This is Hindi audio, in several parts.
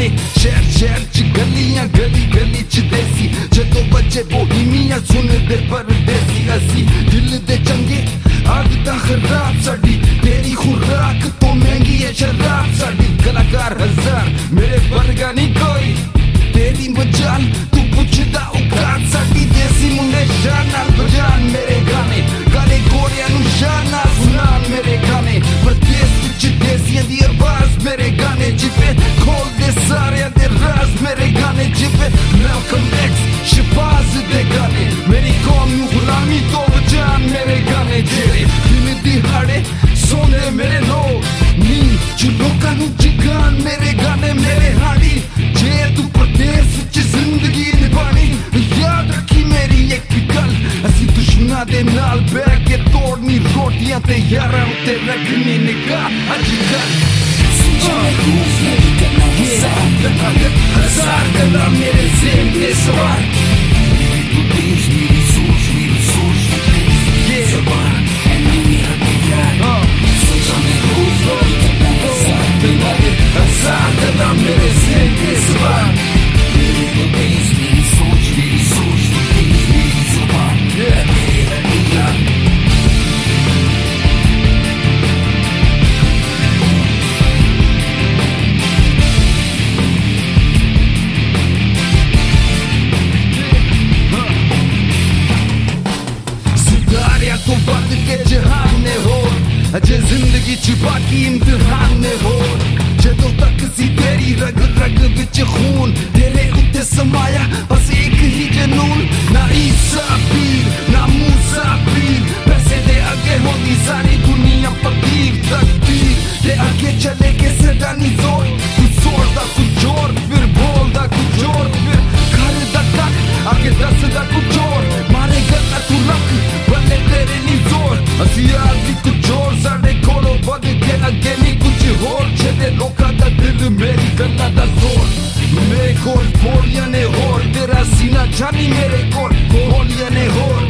शहर शहर च गलियां गली गली च देसी जदों बच्चे बोहीमियां सुनदे परदेसी असी दिल दे चंगे अग दा खराब साडी तेरी खुराक तो महंगी है शराब साडी कलाकार हजार मेरे वर्गा नहीं कोई तेरी मजाल तू पुछदा औकात साडी देसी मुंडे शान नाल बजान मेरे गाने काले गोरियां नु शान नाल सुनान मेरे गाने परदेस विच देसियां दी आवाज मेरे गाने जिपे खोल दे सारे दे राज मेरे गाने जिपे मैल्कम एक्स शहबाज दे गाने मेरी कौम नु गुलामी तो बजान मेरे गाने जेरे दिन दिहाड़े सोने मेरे लोग नी जो लोकां नु जगान मेरे गाने मेरे हाड़ी जे तू परदेस च जिंदगी निभानी याद रखी मेरी एक गल असी दुश्मनां दे नाल बैठ के तोड़नी रोटियां ते यारां उत्ते रखनी निगाह अजकल हजार गल्लां मेरे ज़हन दे सवाल तू तेज मेरी सोच ये ज़बान है मेरा प्यार सोचा मैं हजार गल्लां मेरे ज़हन दे सवाल तू तेज मेरी सोच तू तेज मेरी ज़बान है मेरा प्यार तो बद के जहान ने हो अजे जिंदगी च बाकी इम्तिहान ने हो जदों तक सी तेरी रग रग विच खून तेरे उत्ते समाया बस एक ही जनून ना ईसा पीर ना मूसा पीर पैसे दे आगे होगी सारी दुनिया फकीर तकदीर ते आगे चले के सदा नी जोर तू जोर दा कुछ जोर फिर बोल दा कुछ जोर फिर घर दा तक आगे दस दा कुछ जोर मारे गल्ला तू रख बल्ले तेरे नी जोर असी यार दी कुछ जोर साडे कोलों बद के अगे नी कुछ होर छेदे लोकां दा दिल मेरी गल्ला दा जोर मेरे कोल गोलियां ने होर तेरा सीना जानी मेरे कोल गोलियां ने होर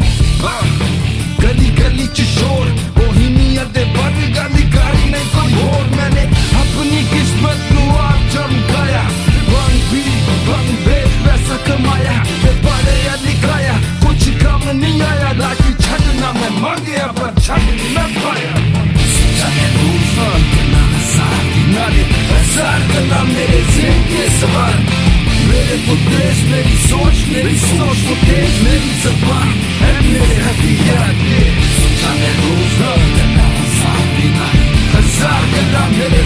गली गली च शोर बोहीमिया दे वर्गा निकारी नहीं कोई होर मैंने अपनी किस्मत नु आप चमकाया बंग बेच पैसा कमाया ते बड़े या निकाया कुछ काम नहीं आया लाठी छड़ना मैं मर गया पर छड़ न पाया हजार गल्लां मेरे ज़हन के सवाल मेरे परदेस मेरी सोच तो तेज मेरी ज़बान है मेरे हथियार के सोचा मैं रोज़ हजार गल्लां मेरे